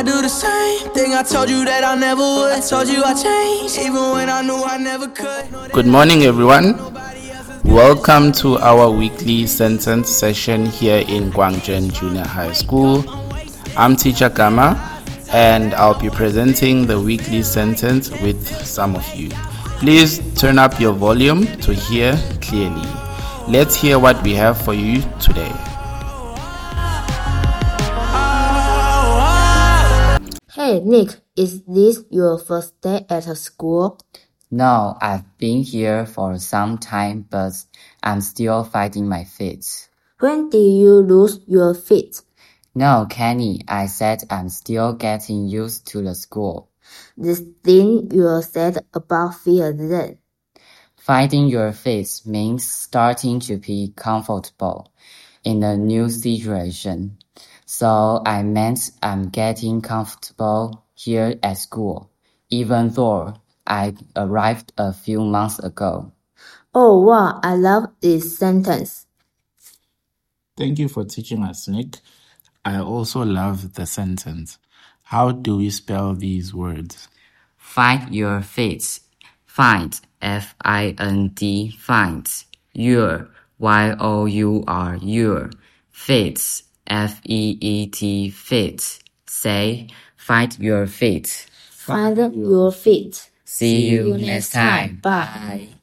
I do the same thing I told you that I never would. I told you I changed, even when I knew I never could. Good morning, everyone. Welcome to our weekly sentence session here in Guangzhou Junior High School. I'm Teacher Gama, and I'll be presenting the weekly sentence with some of you. Please turn up your volume to hear clearly. Let's hear what we have for you today. Hey Nick, is this your first day at school? No, I've been here for some time, but I'm still finding my feet. When did you lose your feet? No, Kenny, I said I'm still getting used to the school. This thing you said about fear then. Finding your feet means starting to be comfortable in a new situation. So I meant I'm getting comfortable here at school, even though I arrived a few months ago. Oh wow, I love this sentence. Thank you for teaching us, Nick. I also love the sentence. How do we spell these words? Find your feet. Find, F-I-N-D, find. Your, Y-O-U-R, your. Feet, F-E-E-T, feet. Say, find your feet. Find your feet. See you next time. Bye.